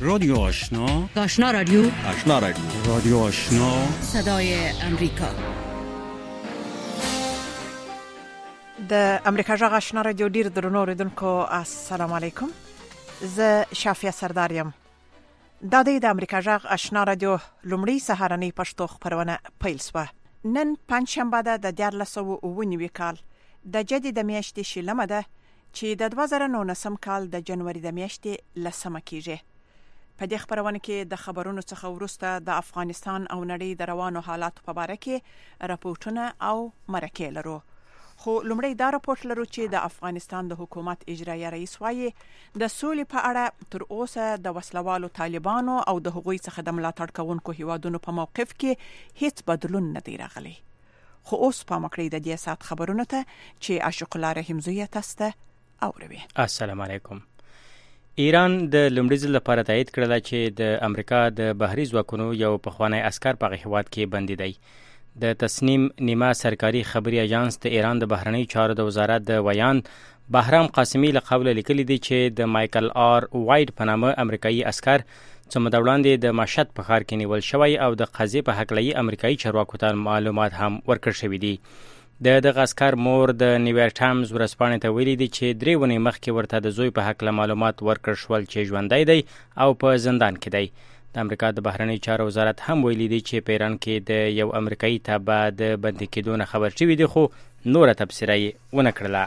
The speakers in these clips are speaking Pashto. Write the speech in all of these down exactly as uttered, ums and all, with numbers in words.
رادیو آشنا، آشنا رادیو، آشنا رادیو، رادیو آشنا، صدای امریکا. د امریکا جغ آشنا رادیو ډیر درنو اوریدونکو السلام علیکم. زه شافیه سرداریم. دا د امریکا جغ آشنا رادیو لومړی سهارنی پښتو خبرونه پیل شوه. نن پنځشنبه ده د دیارلس سوه اووه نوي کال د جدي د میاشتې شلمه ده چې د دوه زره نولسم کال د جنوري د میاشتې لسمه کیږي. په دې خبرونه کې د خبرونو څخه وروسته د افغانستان او نړۍ د روانو حالاتو په اړه کې راپورټونه او مرکې لرو. خو لومړی دا راپورټ لرو چې د افغانستان د حکومت اجرایي رئیس وايي د سولې په اړه تر اوسه د وسلوالو طالبانو او د هغوی څخه د ملاتړ کوونکو هیوادونو په موقف کې هیڅ بدلون نه دی راغلی. خو اوس په مکړې د دې سات خبرونه ته چې عاشق الله رحمزویه تاسو ته اوروي. السلام علیکم. ایران د لومړي ځل لپاره تایید کړل چې د امریکا د بهري ځواکونو یو پخوانی عسکر په هیواد کې بندي دی. د تصنیم نیمه سرکاري خبري اژانس د ایران د بهرنی چارو د وزارت د ویان بهرام قاسمی له قوله لیکلي دی چې د مایکل آر وایډ په نامه امریکایي عسکر چې موده وړاندې د مشهد په ښار کې نیول شوی او د قضیې په هکله امریکایي چارواکو ته معلومات هم ورکړل شوي دي. د دغه عسکر مور د نیویارک ټایمز ورځپاڼې ته ویلي دي چې درې ونې مخکې ورته د زوی په هکله معلومات ورکړل شول چې ژوندی دی او په زندان کې دی. د امریکا د بهرنی چارو وزارت هم ویلي دی چې په ایران کې د یو امریکایي تابع د بندي کېدو نه خبر شوي دي خو نوره تبصره یې ونه کړله.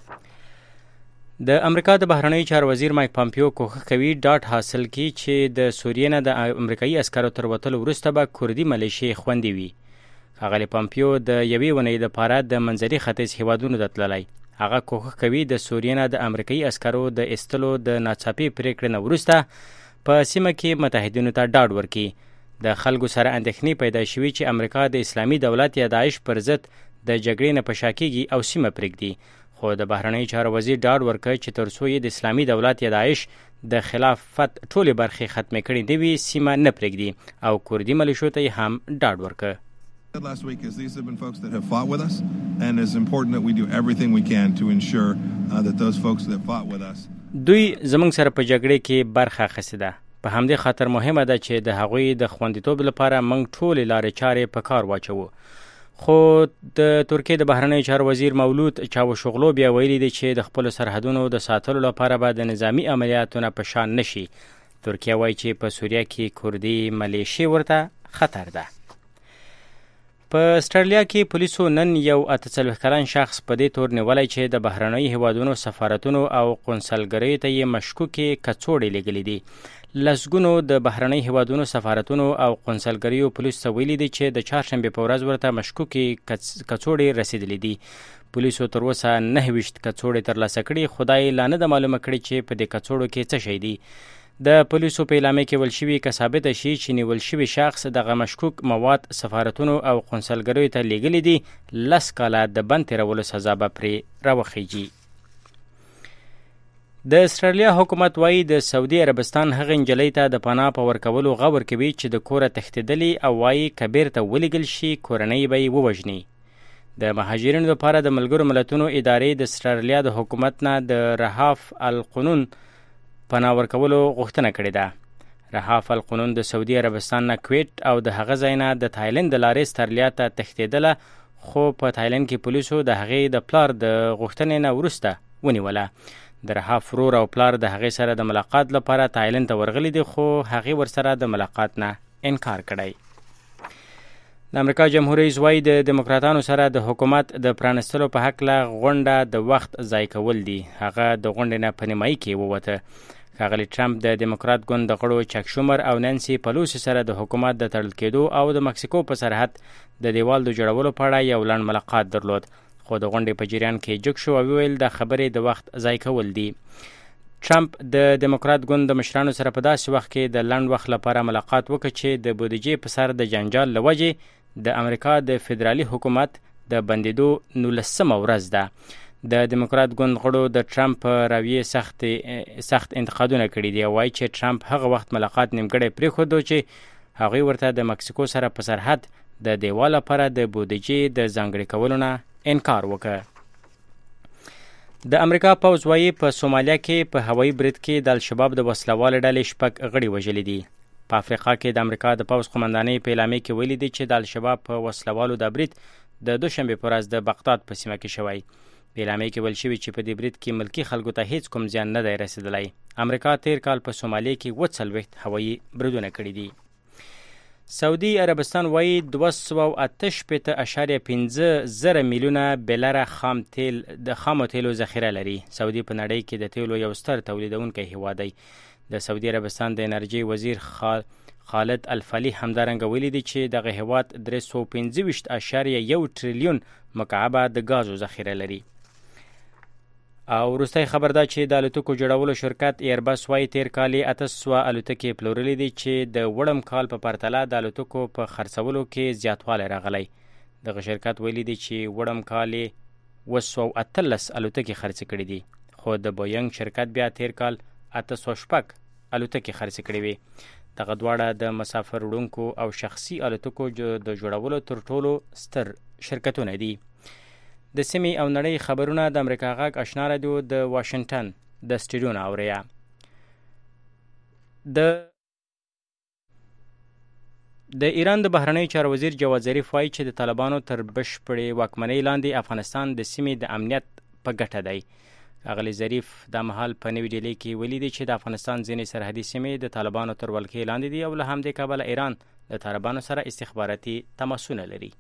د امریکا د بهرنی چارو وزیر مایک پامپیو کوښښ کوي ډاډ حاصل کړي چې د سوریې نه د امریکایي عسکرو تر وتلو وروسته به کردي ملیشې خوندي وي. ښاغلی پامپیو د یوې ونې دپاره د منځري ختیځ هیوادونو ته تللی. هغه کوښښ کوي د سوریې نه د امریکایي عسکرو د ایستلو د ناڅاپي پرېکړې نه وروسته په سیمه کې متحدینو ته ډاډ ورکړي. د خلکو سره اندېښنې پیدا شوي چې امریکا د اسلامي دولت یا داعش پر ضد د جګړې نه په شا کېږي او سیمه پرېږدي. خو د بهرنۍ چارو وزیر ډاډ ورکړ چې تر څو یې د اسلامي دولت یا داعش د خلافت ټولې برخې ختمې کړې نه وي سیمه نه پرېږدي او کردي ملیشو ته یې هم ډاډ ورکړ. Last week is these have been folks that have fought with us and it's important that we do everything we can to ensure uh, that those folks that fought with us دوی زموږ سره په جګړې کې برخه اخیستې ده. په همدې خاطر مهمه ده چې د هغوی د خوندیتوب لپاره موږ ټولې لارې چارې په کار واچوو. خو د ترکیې د بهرنیو چارو وزیر مولود چاوشوغلو بیا ویلي دی چې د خپلو سرحدونو د ساتلو لپاره به د نظامي عملیاتونه په شان نشي. ترکیه وایي چې په سوریه کې کردي ملیشې ورته خطر ده. په استرالیا کې پولیسو نن یو اته څلوېښت کلن شخص په دې تور نیولی چې د بهرنیو هیوادونو سفارتونو او قونسلګریو ته یې مشکوکې کڅوړې لیږلي دي. لسګونو د بهرنیو هیوادونو سفارتونو او قونسلګریو پولیسو ته ویلي دي چې د چهارشنبې په ورځ ورته مشکوکې کڅوړې رسیدلې دي. پولیسو تر اوسه نهه ویشت کڅوړې ترلاسه کړي. خدای لا نه ده معلومه کړې چې په دې کڅوړو کې څه شی دي. د پولیسو په اعلامیه کې ویل شوي که ثابته شي چې نیول شوي شخص دغه مشکوک مواد سفارتونو او قونسلګریو ته لیږلي دي لس کاله د بند تېرولو سزا به پرې راوخیږي. د استرالیا حکومت وایي د سعودي عربستان هغه نجلۍ ته د پناه په ورکولو غور کوي چې د کوره تښتېدلې او وایي که بیرته ولیږل شي کورنۍ به یې ووژني. د مهاجرینو لپاره د ملګرو ملتونو ادارې د استرالیا د حکومت نه د رهاف القانون پناه ورکولو غوښتنه کړې ده. رهاف القانون د سعودي عربستان نه کویټ او د هغه ځای نه د تایلند د لارې استرالیا ته تښتېدله خو په تایلند کې پولیسو د هغې د پلار د غوښتنې نه وروسته ونیوله. د رهاف ورور او پلار د هغې سره د ملاقات لپاره تایلند ته ورغلي دي خو هغې ورسره د ملاقات نه انکار کړی. د امریکا جمهور رئیس وایي د دموکراتانو سره د حکومت د پرانستلو په هکله غونډه د وخت ضایع کول دي. هغه د غونډې نه په نیمایي کې ووته. ښاغلی ټرمپ د دموکرات ګوند د غړو چک شومر او نانسي پلوسی سره د حکومت د تړل کېدو او د مکسیکو په سرحد د دیوال د جوړولو په اړه یو لنډ ملاقات درلود. خو د غونډې په جریان کې جګ شو او ویل د خبرې د وخت ضایع کول دي. ټرمپ د دموکرات ګوند د مشرانو سره په داسې وخت کې د لنډ وخت لپاره ملاقات وکړ چې د بودیجې په سر د جنجال له وجې د امریکا د فدرالي حکومت د بندېدو نولسمه ورځ ده. د دموکرات ګوند غړو د ټرمپ په رویې سخت سخت انتقادونه کړي دي او وایي چې ټرمپ هغه وخت ملاقات نیمګړی پرېښودو چې هغوی ورته د مکسیکو سره په سرحد د دیوال لپاره د بودیجې د ځانګړي کولو نه انکار وکړ. د امریکا پوځ وایي په سومالیا کې په هوایي برید کې د الشباب د وسلوال ډلې شپږ غړي وژلي دي. په افریقا کې د امریکا د پوځ قومندانۍ په اعلامیه کې ویلي دي چې د الشباب په وسلوالو د برید د دوشنبې په ورځ د بغداد په سیمه کې شوی. په اعلامیه کې ویل شوي چې په دې برید کې ملکي خلکو ته هیڅ کوم زیان نه دی رسېدلی. امریکا تیر کال په سومالیا کې اووه څلوېښت هوایي بریدونه کړي دي. سعودي عربستان وایي دوه سوه او اته شپېته اعشاریه پنځه زره میلیونه بیلره خام تیل د خامو تیلو ذخیره لري. سعودي په نړۍ کې د تیلو یو ستر تولیدونکی هیواد دی. د سعودي عربستان د انرژي وزیر خالد الفلی همدارنګه ویلي دي چې دغه هیواد درې سوه پنځه ویشت اعشاریه یو ټریلیون مکعبه د ګازو ذخیره لري. او وروستی خبر دا چې د الوتکو جوړولو شرکت ایربس وایي تیر کال یې اته سوه الوتکې پلورلې دي چې د وړم کال په پرتله د الوتکو په خرڅولو کې زیاتوالی راغلی. دغه شرکت ویلي دي چې وړم کال یې اووه سوه اتلس الوتکې خرڅې کړي دي، خو د بوینګ شرکت بیا تیر کال اته سوه شپږ الوتکې خرڅې کړي وي. دغه دواړه د مسافر وړونکو او شخصي الوتکو د جوړولو تر ټولو ستر شرکتونه دي. د سیمې او نړۍ خبرونه د امریکا غږ آشنا رادیو د واشنگټن د سټوډیو نه اورئ. د د ایران د بهرنیو چارو وزیر جواد ظریف وایي چې د طالبانو تر بشپړې واکمنۍ لاندې افغانستان د سیمې د امنیت په ګټه دی. اغلی ظریف دا مهال په نوې ډیلي کې ویلي دی چې د افغانستان ځینې سرحدي سیمې د طالبانو تر ولکې لاندې دي او له همدې کبله ایران د طالبانو سره استخباراتي تماسونه لري.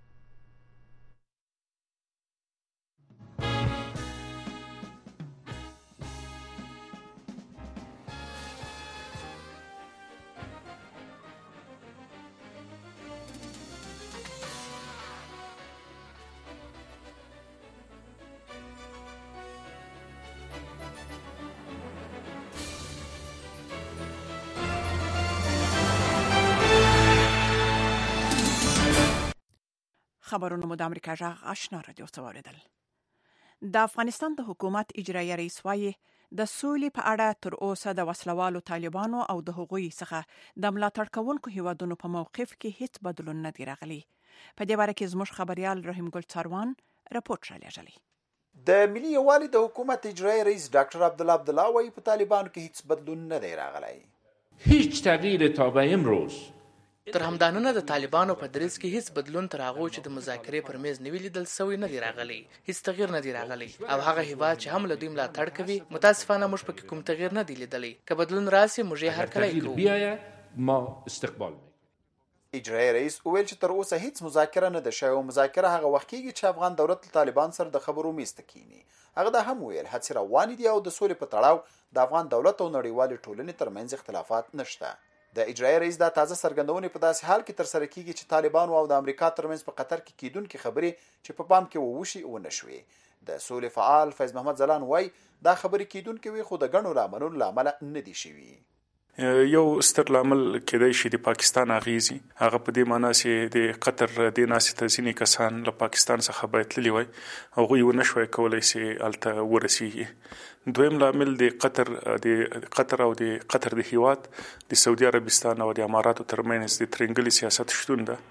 خبرونه مو د امریکا غږ آشنا رادیو څخه واوریدل. د افغانستان د حکومت اجرایي رئیس وایي د سولې په اړه تر اوسه د وسلوالو طالبانو او د هغوی څخه د ملاتړ کوونکو هیوادونو په موقف کې هیڅ بدلون نه دی راغلی. په دې باره کې زموږ خبريال رحیم ګل څاروان راپورټ رالیږلی. د ملي یووالي د حکومت اجرایي رئیس ډاکټر عبدالله عبدالله وایي په طالبانو کې هیڅ بدلون نه دی راغلی. هیڅ تغییر تا به امروز تر همدانونه د طالبانو په دریځ کې هیڅ بدلون تر هغه چې د مذاکرې پر میز نیولې دل سوی نه دی راغلی. هیڅ تغییر نه دی راغلی او هغه هیواد چې هم له دوی ملاتړ کوي متاسفانه موږ پکې کوم تغییر نه دی لیدلی. که بدلون راسي موږ یې هر کله کوو. بیايه ما استقبال میکنیم. اجرایي رئیس وویل چې تر اوسه هیڅ مذاکره نه ده شوې او مذاکره هغه وخت کېږي چې افغان دولت له طالبان سره د خبرو میز ته کینی. هغه دا هم ویل هڅې روانې دي او د سولې په تړاو د افغان دولت او نړیوالې ټولنې ترمنځ اختلافات نشته. د اجرایي رئیس دا تازه څرګندونې په داسې حال کې تر سره کیږي چې طالبانو او د امریکا ترمنځ په قطر کې کیدونکې خبرې چې په پام کې ووشي ونه شوې. د سولې فعال فیض محمد زلان وایي دا خبرې کیدونکې وي خو د ګڼو لاملونو له امله نه دي شوي. یو ستر لامل کېدای شي د پاکستان اغیزي، هغه په دې معنی چې د قطر د ناسې ته ځینې کسان له پاکستان څخه باید تللي وای، هغوی ونه شوی کولی چې هلته ورسیږي. دویم لامل د قطر د قطر او د قطر د هیواد د سعودي عربستان او د اماراتو ترمنځ د ترنګلي سیاست شتون ده.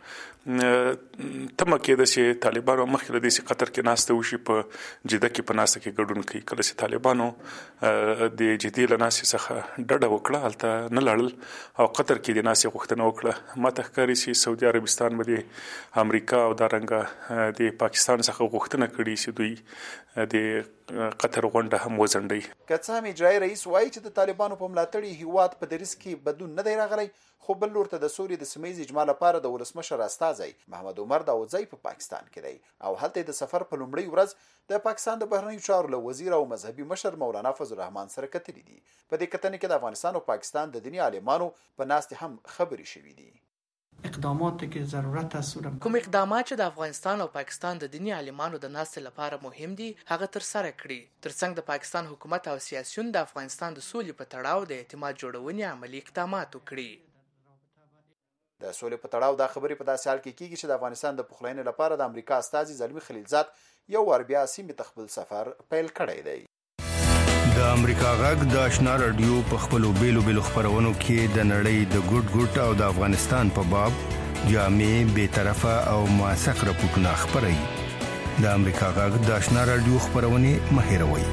تمه کېده چې طالبانو مخکې له دې چې قطر کې ناسته وشي په جده کې په ناسته کې ګډون کوي. کله چې طالبانو د جدي له ناستې څخه ډډه وکړه هلته نه لاړل او قطر کې د ناستې غوښتنه وکړه. ماته ښکاري چې سعودي عربستان به د امریکا او دارنګه د پاکستان څخه غوښتنه کړي چې دوی د قطر غونډه هم وځنډي. که څه هم اجرایي رئیس وایي چې د طالبانو په ملاتړ هیواد په دریځ کې بدلون نه دی راغلی، خو بل لور ته د سولې د سیمه ییز اجماع لپاره د ولسمشر استازی محمد عمر داودزی په پاکستان کې دی او هلته د سفر په لومړۍ ورځ د پاکستان د بهرنیو چارو له وزیر او مذهبي مشر مولانا فضل الرحمن سره کتلي دي. په دې کتنې کې د افغانستان او پاکستان د دیني عالمانو په ناستې هم خبرې شوې دي. اقداماتی که ضرورت است کوم اقدامات چې د افغانستان او پاکستان د دیني عالمانو د ناستې لپاره مهم دي هغه تر سره کړي. ترڅنګ د پاکستان حکومت او سیاسيون د افغانستان د سولې په تړاو د اعتماد جوړونې عملی اقدامات وکړي. د سولې په تړاو دا خبرې په داسې حال کې کیږي چې د افغانستان د پخلاینې لپاره د امریکا استازي زلمی خلیلزاد یو ور بیا سیمې ته خپل سفر پیل کړی دی. د امریکا غږ د آشنا رادیو په خپلو بیلو بیلو خبرونو کې د نړۍ د ګډ ګډ او د افغانستان په باب جامع، بے طرفه او موثق راپورټونه خپروي. د امریکا غږ د آشنا رادیو خبرونه مهیروي.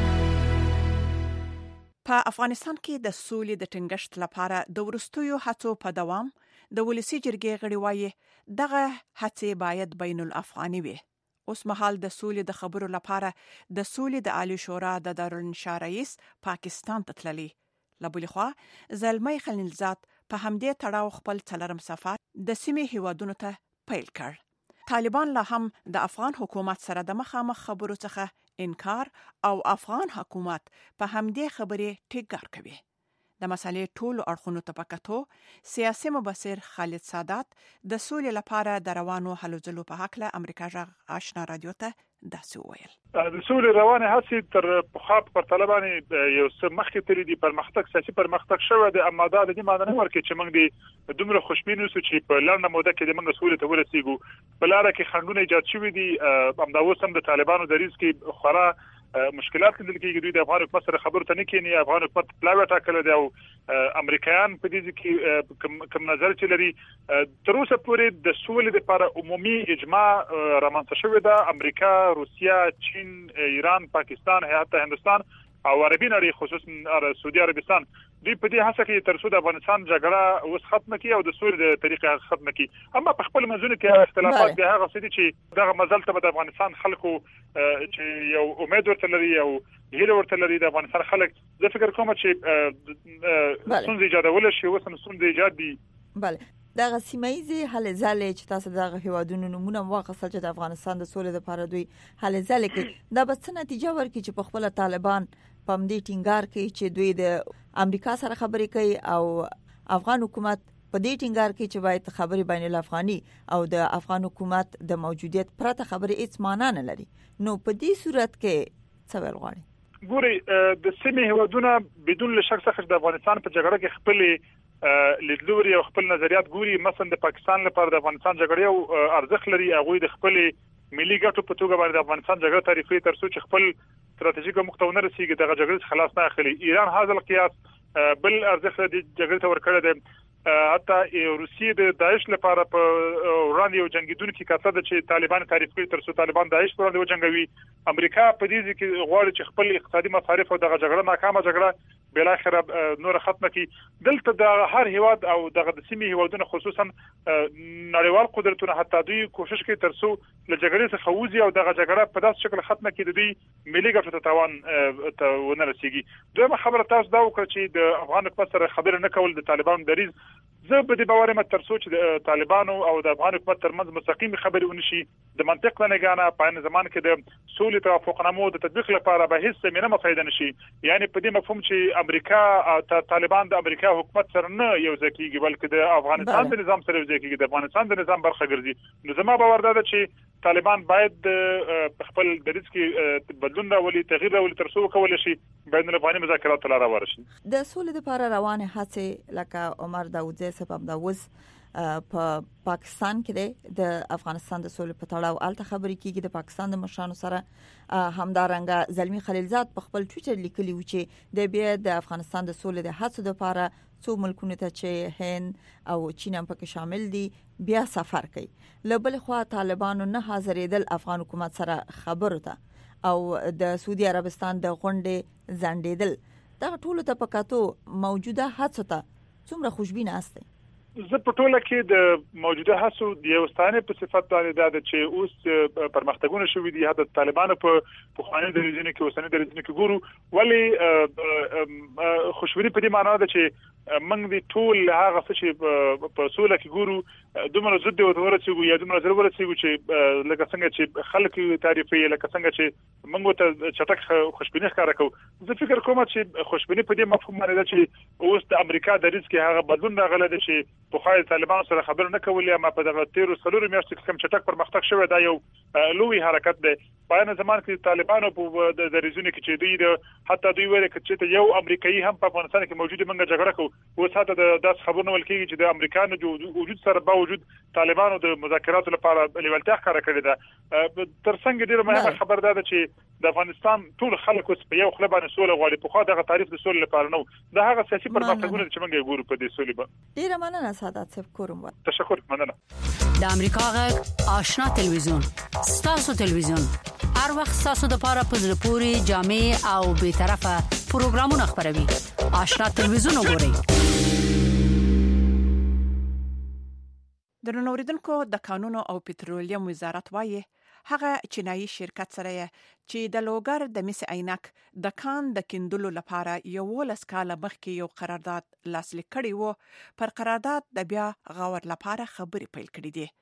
په افغانستان کې د سولې د ټینګښت لپاره د ورستیو هڅو په دوام د ولسی جرګې غړي وایي دغه هڅې باید بین الافغاني وي. اوس مهال د سولې د خبرو لپاره د سولې د عالی شورا د دارالانشا رئیس پاکستان ته تللی. لبولي خوا زلمی خلیلزاد په همدې تړاو خپل څلرم سفر د سیمې هیوادونو ته پیل کړ. طالبان لا هم د افغان حکومت سره د مخامخ خبرو څخه انکار او افغان حکومت په همدې خبرې ټینګار کوي. د مسالې ټولو اړخونو ته پکاتو سیاسي مبصر خالد سادات د سولې لپاره د روانو هلو ځلو په حق له امریکا غږ آشنا رادیو ته داسې وویل. د سولې روانه هڅې تر پخوا په طالبان یو څه مخکې تللی دي، پرمختګ سیاسي پرمختګ شوی دی، اما دا د دې معنی نه ورکوي چې موږ د دومره خوشبین اوسو چې په لنډه موده کې د موږ سولې ته ورسیږو. په لاره کې خنډونه ایجاد شوي دي، همدا اوس هم د طالبانو دریځ کې خورا مشکلات لیدل کېږي. دوی د افغان حکومت سره خبرو ته نه کېني، افغان حکومت پلاوی ټاکلی دی او امریکایان په دې کې کوم نظر چې لري. تر اوسه پورې د سولې لپاره عمومي اجماع رامنځته شوې ده. امریکا، روسیا، چین، ایران، پاکستان، حتی هندوستان او عربي نړۍ خصوصا سعودي عربستان دوی په دې هڅه کې تر څو د افغانستان جګړه اوس ختمه کړي او د سولې د طریقې ختمه کړي. اما په خپل منځونو کې اختلافات دي، هغه څه دي چې دغه مزل ته د افغانستان خلکو چې یو امید ورته لري او هیله ورته لري د افغانستان خلک. زه فکر کوم چې څنګه ایجادول شي اوس هم څنګه ایجاد دي. بله دغه سیمایي هلې ځلې چې تاسو دغه هیوادونو نمونه واخیستل چې د افغانستان د سولې لپاره دوی هلې ځلې کې دا به څه نتیجه ورکړي چې په خپل طالبان په دې ټینګار کوي چې دوی د امریکا سره خبرې کوي او افغان حکومت په دې ټینګار کوي چې باید خبرې بین الافغاني او د افغان حکومت د موجودیت پرته خبرې هیڅ معنا نه لري. نو په دې صورت کې څه ویل غواړي؟ ګوري د سیمې هیوادونه بدون شک څخه د افغانستان په جګړه کې خپل لیدلوري او خپل نظریات ګوري. مثلا د پاکستان لپاره د افغانستان جګړه یو ارزښت لري، هغه د خپل ملي ګټو په توګه باندې د افغانستان جګړه تعریفي تر څو چې خپل ستراتیژیک مقتونه رسیږي دغه جګړه خلاص نه اخلي. ایران هاذا القياس بل ارزښت د جګړې ته ورکړی دی. حتی روسیه د داعش لپاره په وړاندې یو جنگیدونکو کاته د چې طالبان تعریف کوي تر څو طالبان داعش پر وړاندې وجنګوي. امریکا په دې کې غواړي چې خپل اقتصادي مصارف او دغه جګړه ناکامه جګړه بل اخر نور ختمه کی. دلته د هر هیواد او دغه د سیمې هیوادونو خصوصا نړیوال قدرتونه حتی دوی کوشش کوي تر څو له جګړې څخه وځي او دغه جګړه په داسې شکل ختمه کړي دوی ملي ګټو ته تاوان ته ونه رسیږي. دویمه خبره تاسو دا وکړه چې د افغان حکومت سره خبرې نه کول د طالبانو دریځ. زه به د باور مت تر څو چې د طالبانو او د افغان حکومت ترمنځ مستقیم خبرې ونشي د منطق نه غاڼه په ان زمان کې د سولې توافقنامو د تطبیق لپاره به هیڅ مینه مفیده نشي. یعنی په دې مفهوم چې امریکا او طالبان د امریکا حکومت سره نه یو ځکیږي بلکې د افغانستان د نظام سره یو ځکیږي، د افغانستان د نظام برخه ګرځي. نو زما باور دا ده چې طالبان باید په خپل دریځ کې بدلون راولي، تغییر راولي تر څو کول شي بین الافغاني مذاکرات لاره ورشي. د سولې لپاره روانه هڅې لکه عمر داوودزی سبب دا وز په پاکستان کې د افغانستان د سولې په تړاو الته خبرې کیږي. د پاکستان د مشرانو سره همدارنګه زلمی خلیلزاد په خپل ټویټر لیکلی و چې د بیا د افغانستان د سولې د هڅو لپاره څو ملکونو ته چې هند او چین هم پکې شامل دي بیا سفر کوي. لبل خو طالبانو نه حاضرېدل افغان حکومت سره خبرو ته او د سعودي عربستان د غونډې ځنډېدل دا ټول ته پکاتو موجوده هڅو ته څومره خوشبینه استه؟ زه په ټوله کې د موجوده هڅو د یو ستانه په صفت باندې د چې اوس پرمختګونه شوې دي د طالبانو په پخواني درېځنه کې اوسنۍ درېځنه کې ګورو. ولی خوشبیني په دې معنی ده چې موږ د ټول هغه څه چې په سوله کې ګورو دومره زده او ورسېږو یا دومره زر ورسېږو چې لکه څنګه چې خلک تعریفي لکه څنګه چې موږ ته چټک خوشبیني ښکاره کوو. زه فکر کوم چې خوشبیني په دې مفهوم باندې ده چې اوس د امریکا د دریځ کې هغه بدلون راغلی دی چې په خای طالبان سره خبر نه کولې، اما په دغه تیر څلور میاشتو کې کوم چټک پرمختګ شوی دا یو لوی حرکت دی. په ان زمان کې طالبانو په د دریځونو کې چې دوی د حتی دوی ویل چې یو امریکایي هم په افغانستان کې موجود منګه جګړه کوي. اوس حتی د داس خبرونه ولکېږي چې د امریکانو وجود سره باوجود طالبانو د مذاکراتو لپاره لیوالتیا ښکاره کړې ده. تر څنګ ډیره مهمه خبر ده چې د افغانستان ټول خلک اوس په یو خله باندې سوله غواړي. په خو دغه تعریف د سولې لپاره نو د هغه سیاسي پرمختګونه چې موږ ګورو په دې سولې به. ډیره مننه سعادت صاحب کوم. تشکر مننه. د امریکا غږ آشنا تلویزیون ستاسو تلویزیون هر وخت ستاسو د لپاره په زړه پورې جامع او به طرفه پروګرامونه خبروي. آشنا تلویزیون وګورئ. د نوریدونکو د قانون او پټرولیم وزارت وایي هغه چینایي شرکت سره چې د لوګر د مس عینک د کان د کیندلو لپاره یو ولس کال مخکې یو قرارداد لاسلیک کړی وو پر قرارداد د بیا غور لپاره خبرې پیل کړې دي.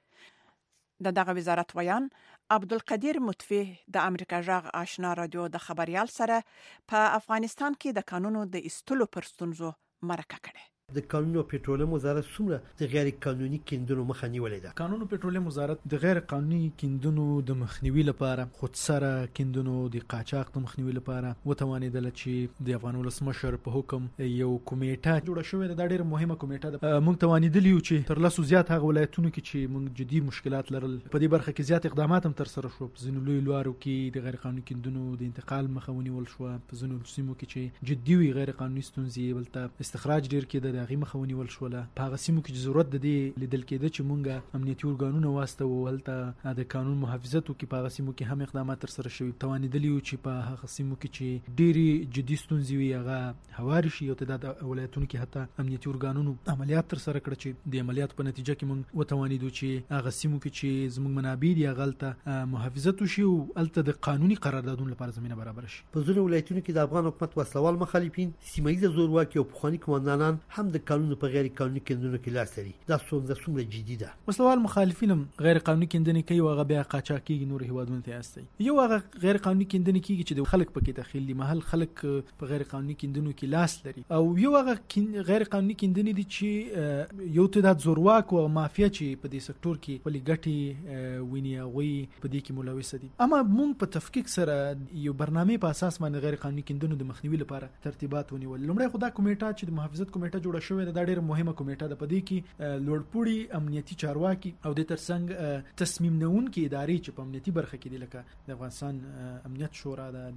د دغه وزارت ویان عبدالقدیر مطفی د امریکا جغ آشنا رادیو د خبريال سره په افغانستان کې د قانونو د استلو پر ستونزو مرکه کړي. د قانون او پټرولیم وزارت څومره د غیر قانوني کیندونو مخه نیولې ده؟ قانون او پټرولیم وزارت د غیر قانوني کیندونو د مخنیوي لپاره خودسره کیندونو د قاچاق د مخنیوي لپاره وتوانیدل چې د افغان ولسمشر په حکم یو کمیټه جوړه شوې ده. د ډېر مهمه کمیټه ده. موږ توانیدل یو چې تر لاسو زیات هغه ولایتونو کې چې موږ جدي مشکلات لرل په دې برخه کې زیات اقدامات هم تر سره شو. په ځینو لوی لوارو کې د غیر قانوني کیندونو د انتقال مخه ونیول شو. په ځینو سیمو کې چې جدي وي غیر قانوني ستونزې ولته استخراج ډیر کې د هغه مخه ونیول شو. په هغه سیمو کې ضرورت د دې لیدل کېده چې مونږه امنیتي ارګانونه واسطه ولته د قانون محافظت کې په هغه سیمو کې هم اقدامات تر سره شوي. توانیدل یو چې په هغه سیمو کې چې ډېری جدي ستونزې وي هغه هواري شي او تعداد ولایتونو کې حتی امنیتي ارګانونو عملیات تر سره کړ چې د عملیاتو په نتیجه کې مونږ وتوانیدو چې هغه سیمو کې چې زموږ منابع دي هغه ته محافظت وشي او الته د قانوني قراردادونو لپاره زمينه برابر شي. په ځینو ولایتونو کې د افغان حکومت وسلوال مخالفین سیمایي زورواکي او پخوانی کمانډانان هم د قانون په غیر قانوني کیندونو کې لاس لري. دا څومره څومره جدي ده؟ وسلوال مخالفین غیر قانوني کیندنې کوي او هغه بیا قاچاقي نور هیوادونو ته استي. یو هغه غیر قانوني کیندنې کیږي چې د خلک پکې داخلي دي. محل خلک په غیر قانوني کیندونو کې لاس لري او یو هغه غیر قانوني کیندنې دي چې یو تعداد زورواک او مافیا چې په دې سکتور کې ولې ګټي ویني غوي په دې کې ملوث دي. اما موږ په تفکیک سره یو برنامه په اساس باندې غیر قانوني کیندنو د مخنیوي لپاره ترتیبات ونیول. لومړی خو دا کمیټه چې د محافظت کمیټه جوړه شوې ده دا ډېر مهمه کمیټه ده. په دې کې لوړپوړي امنیتي چارواکي او د ترڅنګ تصمیم نیونکي ادارې چې په امنیتي برخه کې دي لکه د افغانستان امنیت شورا ده،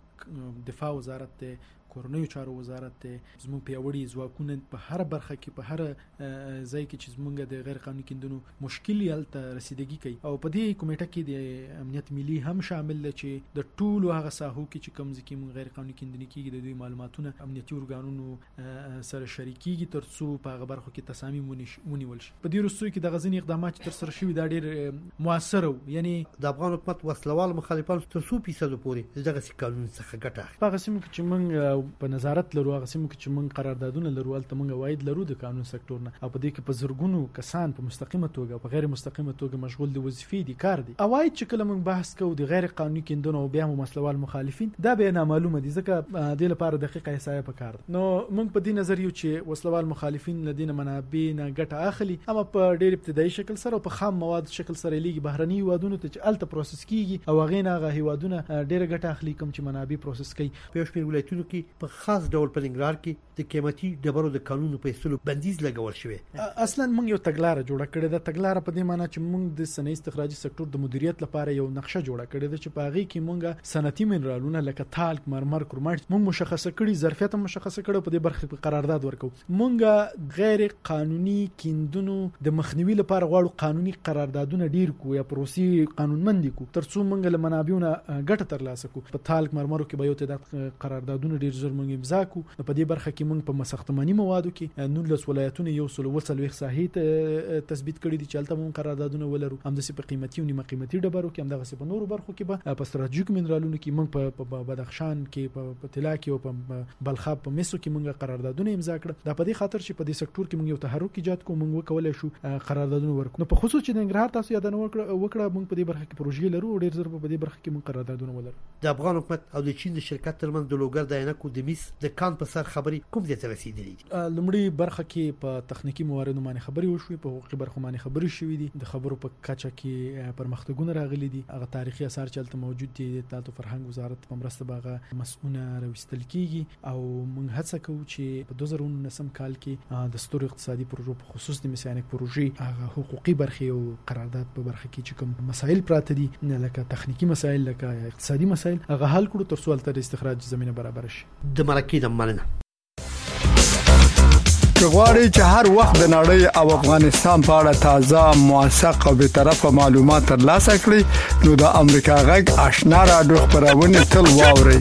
د دفاع وزارت ده، کورنیو چارو وزارت ته زموږ پیاوړي ځواکونه په هر برخه کې په هر ځای کې چې زموږ د غیر قانوني کیندونو مشکل یالته رسیدګي کوي. او په دې کمیټه کې د امنیت ملي هم شامل دی چې د ټولو هغه ساحو کې چې کوم ځکه موږ غیر قانوني کیندنې کېږي د دوی معلوماتونه امنیتي ارګانونو سره شریکيږي ترڅو په هغه برخو کې تصامیم ونیول شي. په دې وروستیو کې د غزنی اقدامات تر سره شوي دا ډېر موثر وو. یعنی د افغان حکومت وسلوال مخالفان تر څو فیصد پورې دغه قانون څخه ګټه اخلي. په قسم کې چې موږ په نظارت لرو هغه سیمو کې چې موږ قراردادونه لرو البته موږ واید لرو د قانون سکتور نه او په دې کې په زرګونو کسان په مستقیمه توګه او په غیر مستقیمه توګه مشغول دي وظیفې دي کار دي. اواید چې کله موږ بحث کوو د غیر قانوني کیندونو او بیا هم مسلوال مخالفین دا به نامعلومه دي ځکه د لپاره دقیقه احصایه پکار ده. نو موږ په دې نظر یو چې وسلوال مخالفین لدینه منابع نه ګټه اخلي اما په ډېر ابتدایي شکل سره او په خام مواد شکل سره لیږي بهرني هیوادونو ته چې الته پروسس کیږي او هغه نه هغه هیوادونه ډېر ګټه اخلي کوم چې منابع پروسس کوي. په شپږ ولایتونو کې په خاص ډول په ننګرهار کې د قیمتي ډبرو د قانون په اصولو بندیز لګول شوی. اصلا موږ یو تګلارې جوړه کړې ده. تګلارې په دې معنی چې موږ د صنعتي استخراجي سکتور د مدیریت لپاره یو نقشه جوړه کړې ده چې په هغه کې موږ صنعتي منرالونه لکه تالک، مرمر، کرومایټ موږ مشخصه کړي، ظرفیت مشخصه کړي په دې برخه کې قرارداد ورکو. موږ غیر قانوني کیندونو د مخنیوي لپاره غواړو قانوني قراردادونه ډیر کو یا پروسې قانونمند کو ترڅو موږ له منابعونو ګټه ترلاسه کو. په تالک مرمرو کې به یو تعداد قراردادونه ډیر زر موږ امضا کو. په دې برخه کې موږ په ساختماني موادو کې نولس ولایتونه یو سل وسلويخ ساحې تثبیت کړي دي چې الته موږ قراردادونه ولرو. هم د په قیمتي او نیمه قیمتي ډبرو کې هم دغه په نورو برخو کې به په استراتیژیک منرالونو کې موږ په بدخشان کې په طلا کې او په بلخاب په مسو کې موږ قراردادونه امضا کړل. دا په دې خاطر چې په دې سکتور کې موږ یو تحرک ایجاد کوو موږ وکولای شو قراردادونه ورکړو. نو په خصوص چې د ننګرهار تاسو یادونه وکړه وکړه موږ په دې برخه کې پروژې لرو او ډېر زر په دې برخه کې موږ قراردادونه ولرو. د افغان حکومت او د چین د شرکت ترمنځ د لوګر د عینکو خلکو د میس د کان په سر خبرې کوم ځای ته رسیدلې دي؟ لومړی برخه کې په تخنیکی مواردو باندې خبرې وشوي، په حقوقي برخو باندې خبرې شوې دي، د خبرو په کچه کې پرمختګونه راغلي دي، هغه تاریخي آثار چې هلته موجود دي د اطلاعات او فرهنګ وزارت په مرسته باغه مسؤونه راوستل کیږي او موږ هڅه کوو چې په دوه زره نولسم کال کې د ستورو اقتصادي پروژو په خصوص د مسیانک پروژې هغه حقوقي برخې او قرارداد په برخه کې چې کوم مسایل پراته دي لکه تخنیکی مسایل لکه اقتصادي مسایل هغه حل کړو تر څو هلته د استخراج زمینه برابر شي. د مرکې د مننه غواړي چې هر وخت د نړۍ او افغانستان په اړه تازه موثق او به طرفه معلومات ترلاسه کړئ نو د امریکا غږ آشنا رادیو خبرونه تل واورئ.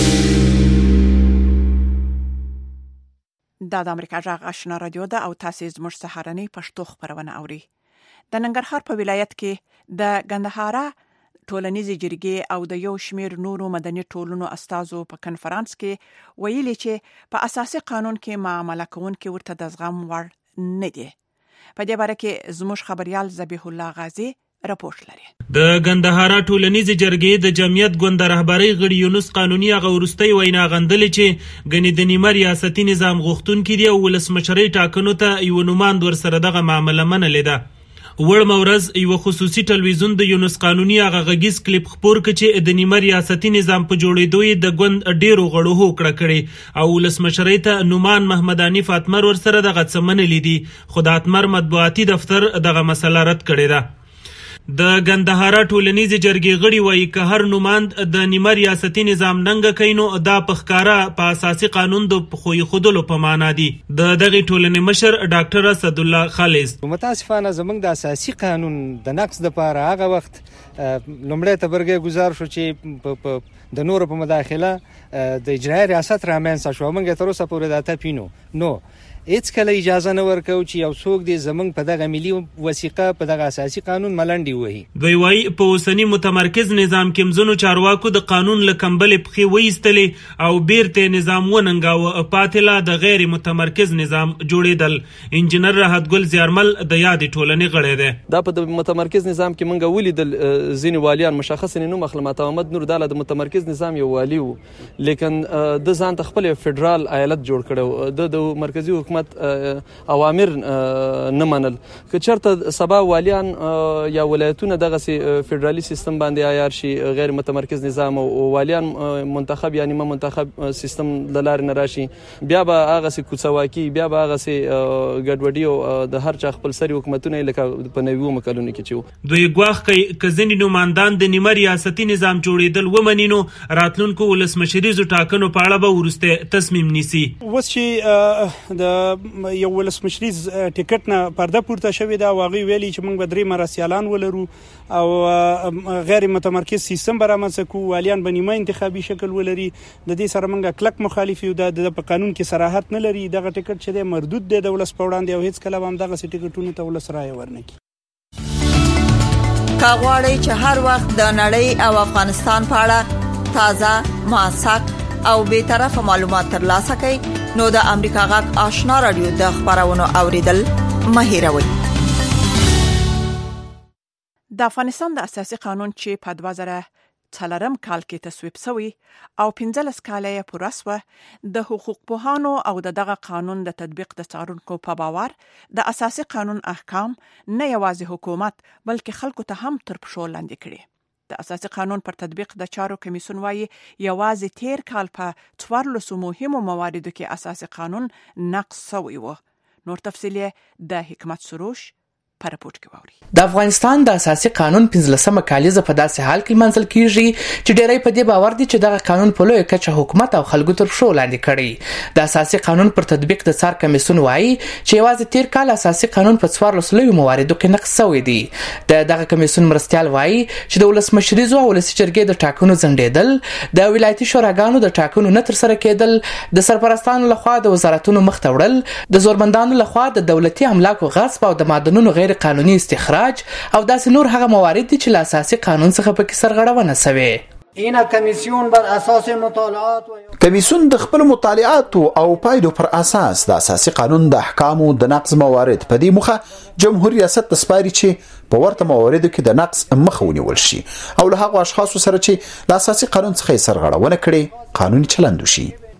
دا د امریکا غږ آشنا رادیو ده او تاسو زموږ سهارنی پښتو خبرونه اوري. د ننګرهار په ولایت کې د ګندهارا ټولنیزې جرګې او د یو شمېر نورو مدني ټولنو استازو په کنفرانس کې ویلي چې په اساسي قانون کې معامله کوونکي ورته د زغم وړ نه دي. په دې باره کې زموږ خبريال ذبیح الله غازی راپورټ لري. د ګندهارا ټولنیزې جرګې د جمعیت ګوند رهبری غړي یونس قانوني غورستي وینا غندل چې غني د نیمه ریاستي نظام غوښتونکي دی او ولسمشرۍ ټاکنو ته یو نوماند ورسره دغه معامله منلې ده. وړ مورز یو خصوصي ټلویزیون د یونس قانوني هغه غږیز کلیپ خبر کړي چې د نیمه ریاستي نظام په جوړېدو د ګوند ډیرو غړو هوکړه کړي او ولسمشرۍ ته نومان محمداني فاطمه ورسره دغه څمن لیدي. خدای اتمر مطبوعاتي دفتر دغه مسله رد کړي ده. د ګندهارا ټولنیزې جرګې غړي وایي که هر نوماند د نیمه ریاستي نظام ننګه کوي نو دا په ښکاره په اساسي قانون د خوی خودلو په معنا دي. د دغې ټولنې مشر ډاکټر اسد الله خالص متاسفانه زموږ د اساسي قانون د نقض لپاره هغه وخت لومړی تبرګه گزار شو چې د نورو په مداخله د اجرایي ریاست رامنځته شو. موږ تر اوسه پورې دا تپینو نو هیڅ کله اجازه نه ورکو چې یو څوک دې زمنګ په دغه ملي وثیقه په دغه اساسي قانون ملنډي وهي. دوی وايي په اوسنی متمرکز نظام کې مزونو چارواکو د قانون لکمبل پخې وېستلې او بیرته نظام وننګاو پاتله د غیر متمرکز نظام جوړېدل. انجنیر راحت ګل زیارمل د یاد ټولنې غړی دی. دا په متمرکز نظام کې مونږ ولیدل ځینې والیان مشخص نه نو مخلمات احمد نور د متمرکز نظام یو والی وو لیکن د ځان خپل فدرال ایالت جوړ کړو د مرکزی حکومت اوامر نه منل. که چرته سبا والیان یا ولایتونه دغه فدرالي سیستم باندې عیار شي غیر متمرکز نظام او والیان منتخب یعنی ما منتخب سیستم د لار نه راشي بیا به هغه سي کوڅواکي بیا به هغه سي ګډوډي او د هر چا خپل سری حکومتونه لکه په نویو مکلونه کې چو دوی ګواخ کوي کزنی نوماندان د نیمه ریاستي نظام جوړېدل ومنینو راتلونکو ولسمشریزو ټاکنو په اړه به ورسته تصمیم نیسي. وس چې د یو ولسمشریز ټیکټ نه پرده پورته شوې ده واغې ویلي چې موږ به درې مرسیالان ولرو او غیر متمرکز سیستم برامنځته کوو والیان به نیمه انتخابي شکل ولري. د دې سره موږ کلک مخالف یو د په قانون کې صراحت نه لري. دغه ټیکټ چې دی مردود دی د ولس په وړاندې او هیڅ کله هم دغه ټیکټونو ته ولس رایه ورنکړي. کاغوري چې هر وخت د نړۍ او افغانستان په اړه تازه موثق او به طرفه معلومات ترلاسه کړئ نو د امریکا غږ آشنا رادیو د خبرونو اوریدل مه هیروئ. د افغانستان د اساسي قانون چې په دوه زره څلورم کال کې تصویب شوی او پنځلس کاله یې پوره شوه د حقوق پوهانو او د دغه قانون د تطبیق د څارونکو په باور د اساسي قانون احکام نه یوازې حکومت بلکې خلکو ته هم تر پښو لاندې کړي. د اساسي قانون پر تطبیق د چارو کمیسیون وايي یوازې تیر کال په څوارلسو مهمو مواردو کې اساسي قانون نقض شوی و. نور تفصیل د حکمت سروش په راپورټ کې ووري. د افغانستان د اساسي قانون پنځلسمه کالیزه په داسې حال کې منځل کیږي چې ډېری په دې باور دي چې دغه قانون په لوی کچه حکومت او خلکو تر شو لاندې کړي. د اساسي قانون پر تطبیق د څار کمیسیون وایي چې یوازې تیر کال اساسي قانون په څوارلسو لوی مواردو کې نقض شوی دی. د دغه کمیسیون مرستيال وایي چې د ولسمشریزو او ولسي جرګې د ټاکنو ځنډېدل د ولایتي شوراګانو د ټاکنو نه تر سره کېدل د سرپرستانو لخوا د وزارتونو مخ ته وړل د زوربندانو لخوا د دولتي املاکو غصب او د معدنونو غیر قانوني استخراج او داسې نور هغه موارد دي چې له اساسي قانون څخه پکې سرغړونه شوې. این کمیسیون بر اساس مطالعات کمیسیون د خپل مطالعات او پایلو پر اساس د اساسي قانون د احکامو د نقض موارد په دې مخه جمهوریت ریاست تسپاري چې په ورته مواردو کې د نقض مخه ونیول شي او له هغو اشخاصو سره چې د اساسي قانون څخه سرغړونه کړي قانوني چلند وشي.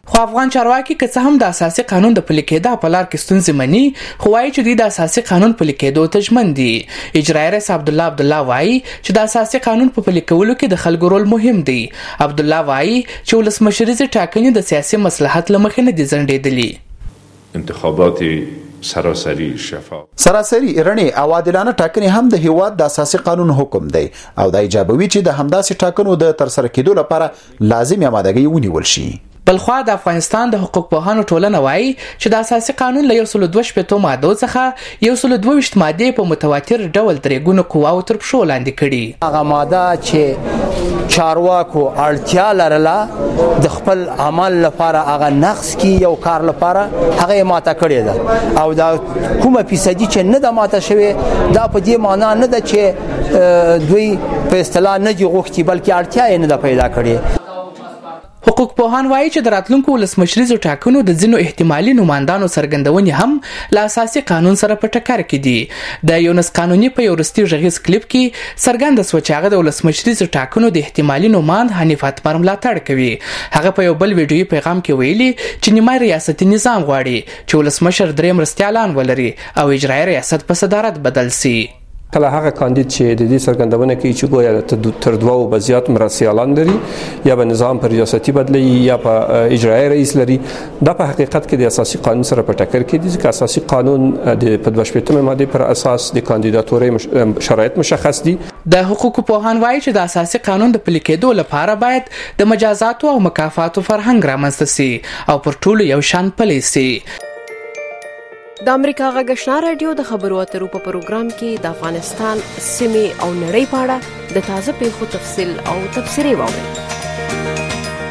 خو افغان چارواکي که څه هم د اساسي قانون د پلي کېدا په لار کې ستونزې مني، خو وایي چې دوی د اساسي قانون پلي کېدو ته ژمن دي. اجرایي رئیس عبدالله عبدالله وایي چې د اساسي قانون په پلي کولو کې د خلکو رول مهم دی. عبدالله وایي چې ولسمشریزې ټاکنې د سیاسي مصلحت له مخې نه دي ځنډېدلې. انتخابات سراسری شفاف سراسری رڼې او عادلانه ټاکنې هم د هیواد د اساسي قانون حکم دی او دا ایجابوي چې د همداسې ټاکنو د ترسره کېدو لپاره لازمي آمادګي ونیول شي. بلخوا د افغانستان د حقوق پوهانو ټولنه وایي چې د اساسي قانون له یو سل دوه شپېتو مادو څخه یو سل دوه ویشت مادې په متواتر ډول درې ګونو قواو تر پښو لاندې کړي. هغه ماده چې چارواکو اړتیا لرله د خپل عمل لپاره هغه نقص کی یو کار لپاره هغه ماته کړی ده او دا کومه فیصدي چې نه د ماته شوی دا په دې معنی نه ده چې دوی په اصطلاح نه دي غوښتي بلکې اړتیا یې نه ده پیدا کړې. حقوق پوهان وایي چې د راتلونکو ولسمشریزو ټاکنو د ځینو احتمالي نوماندانو څرګندونې هم له اساسي قانون سره په ټکر کې دي. د یونس قانوني په یو وروستي غږیز کلیپ کې څرګنده شوه چې هغه د ولسمشریزو ټاکنو د احتمالي نوماند حنیف اتمر ملاتړ کوي. هغه په یو بل ویډیویي پیغام کې ویلي چې نیمه ریاستي نظام غواړي چې ولسمشر درې مرستیالان ولري او اجرایي ریاست په صدارت بدل سي. کله هغه کاندید چې د دې څرګندونه کوي چې ګویا تر دوه به زیات مرستیالان لري یا به نظام پر ریاستي بدلی یا په اجرایي رئیس لري، دا په حقیقت کې د اساسي قانون سره په ټکر کې دي ځکه اساسي قانون د په دوه شپېتمې ماده پر اساس د کاندیداتورې شرایط مشخص دي. د حقوق پوهان وایي چې د اساسي قانون د پلي کېدو لپاره باید د مجازاتو او مکافاتو فرهنګ رامنځته سي او پر ټولو یو شان پلی سي. د امریکا غږ آشنا رادیو د خبرو اترو په پروګرام کې د افغانستان سیمې او نړۍ په اړه د تازه پیښو تفصیل او تبصرې واورئ.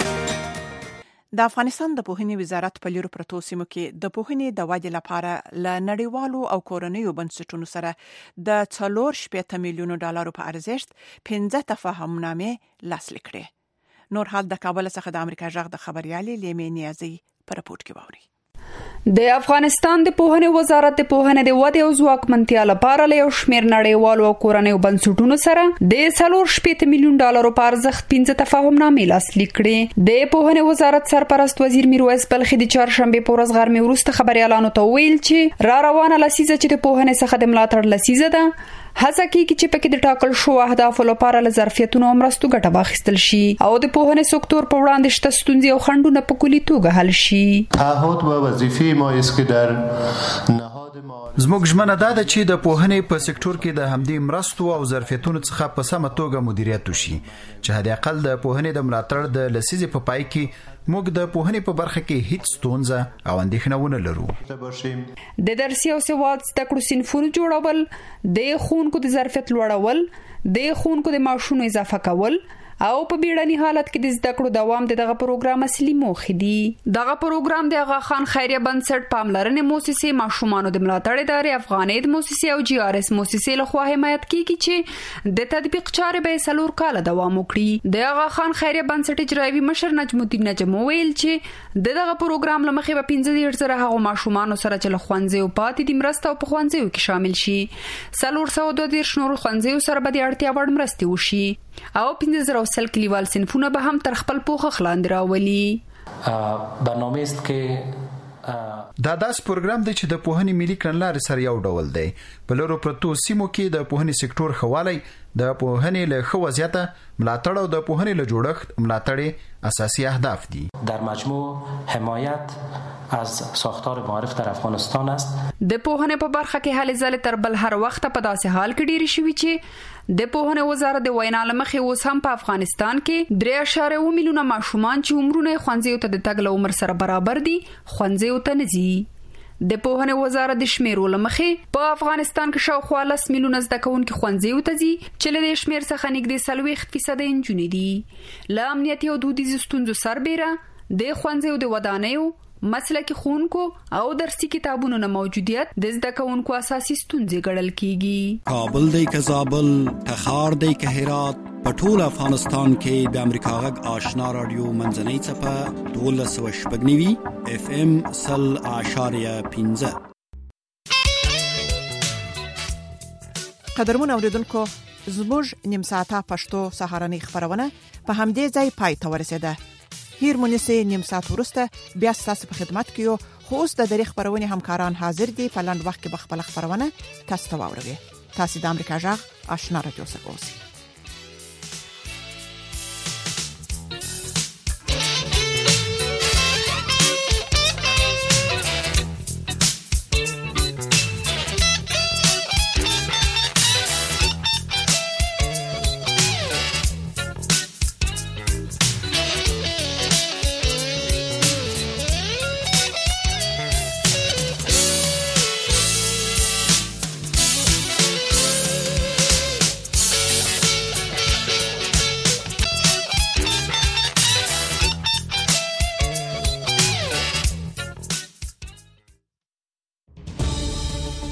د افغانستان د پوهنې وزارت په لیرو پرتو سیمو کې د پوهنې د ودې لپاره له نړیوالو او کورنیو بنسټونو سره د څلور شپېته میلیونو ډالرو په ارزښت پنځه تفاهمنامې لاسلیک کړې. نور حال د کابل څخه د امریکا غږ د خبريالې لیمې نیازي په رپورت کې واوري. د افغانستان د پوهنې وزارت د پوهنې د ودې او ځواکمنتیا لپاره له یو شمېر نړیوالو او کورنیو بنسټونو سره د څلور شپېته میلیون ډالرو په ارزښت پنځه تفاهمنامې لاسلیک کړې. د پوهنې وزارت سرپرست وزیر میرویس بلخي د چهارشنبه په ورځ غرمې وروسته خبريالانو ته ویل چې را روانه لسیزه چې د پوهنې څخه د ملاتړ لسیزه ده، هڅه کیږي چې پکې د ټاکل شو اهدافو لپاره له ظرفیتونو او مرستو ګټه واخیستل شي او د پوهنې سکتور په وړاندې شته ستونزې او خنډونه په کلي توګه حل شي. تعهد و وظیفه ما است که در زموږ ژمنه ده چې د پوهنې په سکتور کې د همدې مرستو او ظرفیتونو څخه په سمه توګه مدیریت وشي چې حد اقل د پوهنې د ملاتړ د لسیزې په پای کې موږ د پوهنې په برخه کې هیڅ ستونزه او اندېښنه ونه لرو. د درسي او سواد زده کړو صنفونو جوړول، د ښوونکو د ظرفیت لوړول، د ښوونکو د معاشونو اضافه کول او په بیړني حالت کې د زده کړو دوام دغه پروګرام اصلي موخې دي. دغه پروګرام د آغا خان خیریه بنسټ، پاملرنې موسسې، ماشومانو د ملاتړ ادارې، افغانید موسسې او جی آر اس موسسې له خوا حمایت کیږي چې د تطبیق چارې به څلور کاله دوام وکړي. د آغا خان خیریه بنسټ اجرایي مشر نجم الدین نجم ویل چې دغه پروګرام له مخې به پنځه دېرش زره هغو ماشومانو سره چې له ښوونځیو پاتې دي مرسته او په ښوونځیو کې شامل شي. څلور سوه دوه دېرش نورو ښوونځیو سره به د اړتیا وړ مرستې وشي او پنځه زره سل کلیوال صنفونه به هم تر خپل پوښښ لاندې راولي. برنامه است که دا داس پروګرام دی چې د پوهنې ملي کړنلارې سره یو ډول دی. په لرو پرتو سیمو کې د پوهنې سکتور خوالی، د پوهنې له ښه وضعیته ملاتړ او د پوهنې له جوړښت ملاتړ اساسي اهداف دي. در مجموع حمایت از ساختار معارف در افغانستان است. د پوهنې په برخه کې هلې ځلې تر بل هر وخت په داسې حال کې ډېرې شوي چې د پوهنې وزارت د وینا له مخې اوس هم په افغانستان کې درې اعشاریه اووه میلیونه ماشومان چې عمرونه یې ښوونځیو ته د تګ له عمر سره برابر دي ښوونځیو ته نه ځي. د پوهنې وزارت د شمیرو له مخې په افغانستان کې شاوخوا لس میلیونه زده کوونکي ښوونځیو ته ځي چې له دې شمیر څخه نږدې څلوېښت فیصده نجونې دي. له امنیتي او دودیزو ستونزو سربیره د ښوونځیو د ودانیو، مسلکي ښوونکو او درسي کتابونو نه موجودیت د زده کوونکو اساسي ستونزې ګڼل کیږي. کابل دی که زابل، تخار دی که هرات، په ټول افغانستان کې د امریکا غږ آشنا رادیو منځنۍ څپه دولس سوه شپږ نوي اف ام سل اعشاریه پنځه. قدرمن اوریدونکو، زموږ نیم ساعته پښتو سهارنۍ خبرونه په همدې ځای پای ته ورسېده. هیر مونسه نیم ساعت ورسته بیا ستاسو په خدمت کې یو. خو اوس د دری خبرونه همکاران حاضر دي په لاند وخت کې بخپل خبرونه تاسو ته واوروي. تاسو د امریکا جغ آشنا رادیو څخه اوسئ.